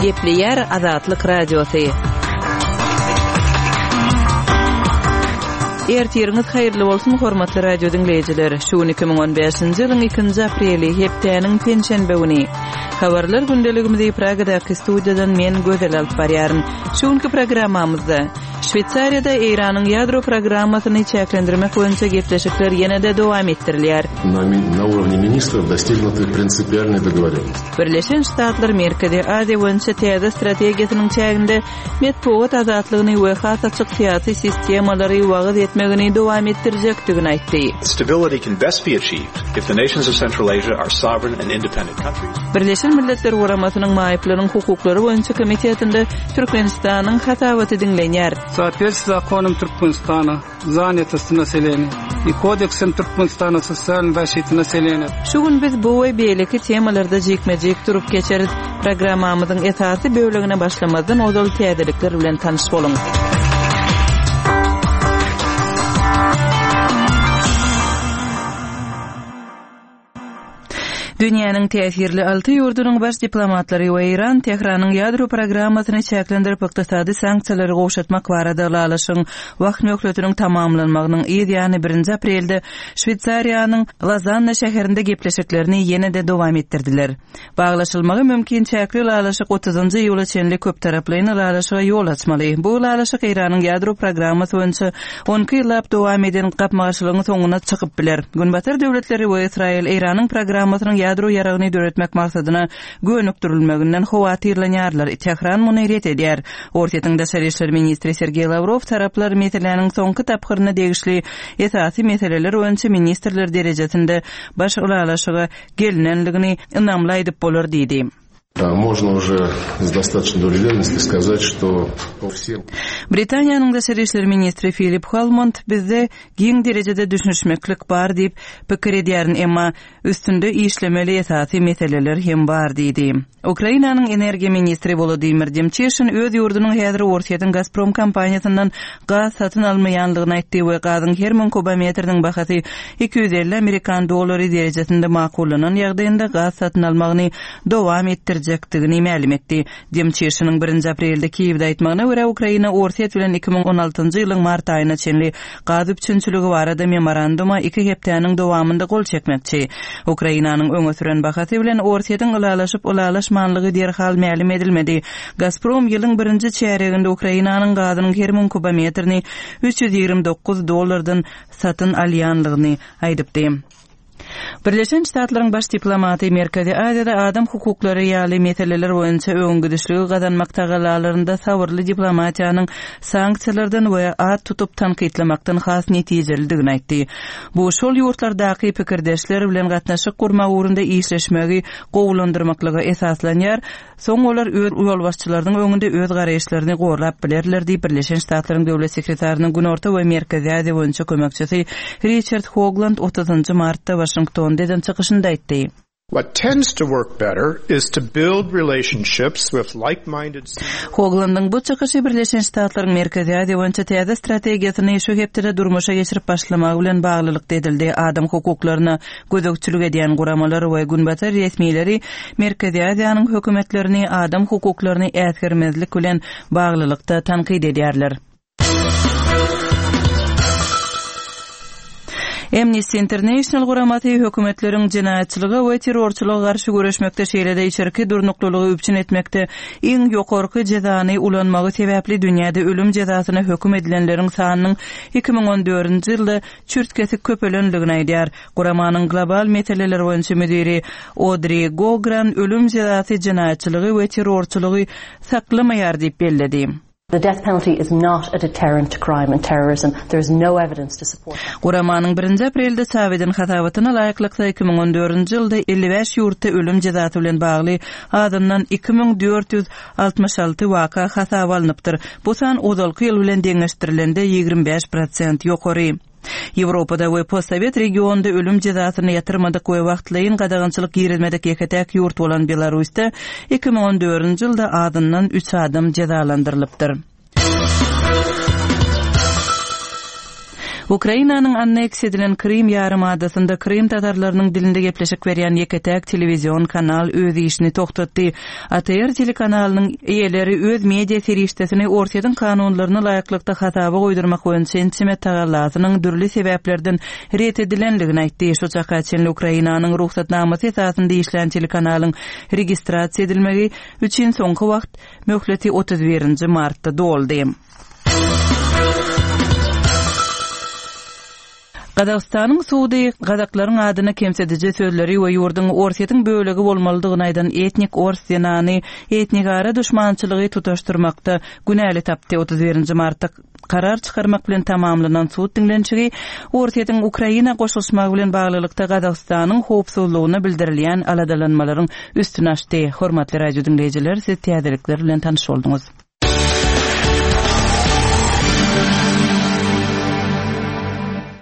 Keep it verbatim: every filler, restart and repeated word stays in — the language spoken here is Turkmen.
Gepleyer Azatlyk Radiosu. Ertiriniz hayırlı bolsun hormatly radio dinleyijiler. Şu iki ming on beşinji ýylyň ikinji apreli hepdeniň penşenbe güni. Habarlar gündeligimizi Pragadaky studiýadan men gözel alyp barýarym. Şuňky programmamyzda Şweýçariýada Iranyň ýadro programmasyny çäklendirmek boýunça gepleşikler ýene-de dowam etdirilýär. На уровне министров достигнуты принципиальные договоренности. Birleşen Ştatlar Merkezi Aziýa boýunça täze strategiýasynyň çäginde medeniýet azatlygyny we has açyk syýasy sistemалary wagt etmegini dowam etdirjekdigini aýtdy. Stability can best be achieved if the nations of Central Asia are sovereign and independent countries. Birleşen Milletler Guramasynyň maýyplaryň hukuklary boýunça komitetinde Türkmenistanyň hatawaty dinlenýär. Соответственно законам Туркменистана, занятость населения и кодексам Туркменистана социальной защиты населения. Şugun biz bu we beýleki temalarda jekmejek durup geçeriz. Programmamyzyň esasy bölegine başlamazdan ozal täzelikler bilen tanyş boluň. Dünýäniň täsirli alty ýurdunyň baş diplomatlary we Iran Tehranyň ýadro programmasyny çäklendirip ykdysady sanksiýalary goşatmak barada alaşyň wagt möhletiniň tamamlanmagynyň ýa-ni birinji aprelde Şweýçariýanyň Lozanna şäherinde gepleşiklerini ýene-de dowam etdirdiler. Baglaşylmagy mümkin çäkli alaşyk otuzynjy ýyla çenli köp taraply alaşyga ýol açmaly. Bu alaşyk Iranyň ýadro programmasy boýunça on ýyllap dowam eden gapmaşylygyň soňuna çykyp biler. Günbatyr döwletleri we Israel Iranyň programmasynyň ýadro ýaragyny döretmek maksadyna gönükdirilmeginden howatyrlanýarlar. Tehran muny ret edýär. Ortaýyň daşary işler ministri Sergey Lavrov taraplar meselelerini soňky tapgyryna degişli esasy meseleler boýunça ministrler derejesinde baş alaşyga gelinenligini ynamlaýdyp bolar diýdi. Можно уже с достаточной долей уверенности сказать, что по всем... Britaniýanyň daşary işler ministri Philip Hammond bizde giň derejede düşünşmeklik bar diýip pikir edýär, emma üstünde işlemeli esasy meseleler hem bar diýdi. Ukrainanyň energiýa ministri Volodymyr Demcheshin öz ýurdunyň häzir Ortaýyň Gazprom kompaniýasyndan gaz satyn almaýanlygyny aýtdy we gazyň her min kubometriniň bahasy iki yüz elli Amerikan dollary derejesinde makullanan ýagdaýynda gaz satyn almagyny dowam etdirjekdigini ma'lum etdi. Demcheshining birinji aprelde Kiýewde aýtmagyna görä Ukraina Ortaýy bilen iki ming on altynjy ýylyň mart aýyna çenli gaz üçinçiligi barada memoranduma iki hepdeniň dowamynda gol çekmekçi. Ukrainanyň öňe süren bahasy bilen Ortaýyň ulalaşyp ulaşmanlygy derhal ma'lum edilmedi. Gazprom ýylyň birinji çäreginde Ukrainanyň gazynyň her min kubometrini üç yüz ýigirmi dokuz dollardan satyn alýanlygyny aýdypdy. Birleşen Ştatlaryň baş diplomaty Merkezi Aziýada adam hukuklary ýaly meseleler boýunça öňgüdüşligi gazanmak tagalarynda sabyrly diplomatiýanyň sanksiýalardan we at tutup tanqidlamakdan has netijeligini aýtdy. Bu şol ýurtlardaky pikirdeşler bilen gatnaşyk gurmak urunda işleşmegi gowlandyrmaklygy esaslanýar. Soň olar öz ýolbaşçylarynyň öňünde öz garaýşlaryny gorlap bilerler diýip Birleşen Ştatlaryň döwlet sekretarinyň Günorta we Merkezi Aziýa boýunça kömekçisi Richard Hoagland otuzynjy martda Washington'dan çykyşynda aýtdy. What tends to work better is to build relationships with like-minded Hoaglandyň bu çykyşy Birleşen Ştatlaryň Merkezi Aziýa boýunça täze strategiýasyny şu hepde durmuşa geçirip başlamak bilen baglylyk edildi. Adam hukuklaryna gözükçülük edýän guramalar we günbatyr resmiýetleri Merkezi Aziýanyň hökümetlerini adam hukuklaryny ätgermezlik bilen baglylykda tanqid edýärler. Amnesty International guramasy hökümetleriň jinaýatçylyga we terrorçylyga garşy görüşmekde şeýlede içerki durnuklulygy üpçün etmekde iň ýokarky jazany ulanmagy sebäpli dünýäde ölüm jazasyna höküm edilenleriň sanynyň iki ming on dördünjy ýylda çürtkesi köpelenligini aýdýar. Guramanyň global meseleler boýunça müdiri Audrey Gogran ölüm jazasy jinaýatçylygy we terrorçylygy saklamaýar diýip belledi. The death penalty is not a deterrent to crime and terrorism. There is no evidence to support that. Guramanyň birinji aprelde Sawedin hatawatyna laýyklykda iki ming on dördünjy ýylda elli beş ýurtda ölüm jazasy bilen bagly adamdan iki ming dört yüz altmış alty waka hatawa alınıpdyr. Bu san ozalky ýyl bilen deňeşdirilende ýigirmi beş prosent ýokary. Ýewropada we postsovet regionda ölüm jazasyny ýatyrmadyk we wagtlaýyn gadagynçylyk ýerilmedik ýeketäk ýurt bolan Belarusda iki ming on dördünjy ýylda adamdan üç adam jazalandyrylypdyr. Ukrainanyň anneks edilen Krim ýarymadasyna Krim tatarlarynyň dilinde gepleşik berýän ýeketäk telewizion kanal öz işini toktatdy. A T R telekanalynyň eýeleri öz media serişdesini ortadan kanunlaryny laýyklykda hataby goýdurmak boýunça Ensimet tagallatynyň dürli sebäplerden ret edilenligini aýtdy. Şu çaka çenli Ukrainanyň ruhsatnamasy esasynda işlän telekanalyň registrasiýa edilmegi üçin soňky wagt möhleti otuz birinji martda doldy. Qazaqstanyň suwdy gazaklaryň adyna kemsedici sözleri we ýurdun orsiýetiň bölegi bolmalydygyny aýdan etnik ors ýanany etnik ara düşmançylygy tutaşdyrmakda günäli tapdy. otuz birinji martda karar çykarmak bilen tamamlanan suwd dinlençigi orsiýetiň Ukraina goşulmagy bilen baglylykda Qazaqstanyň howpsuzlygyna bildirilýän aladalanmalaryň üstüne açdy. Hormatly radio dinleýijiler, siz täzelikler bilen tanyş boldunuz.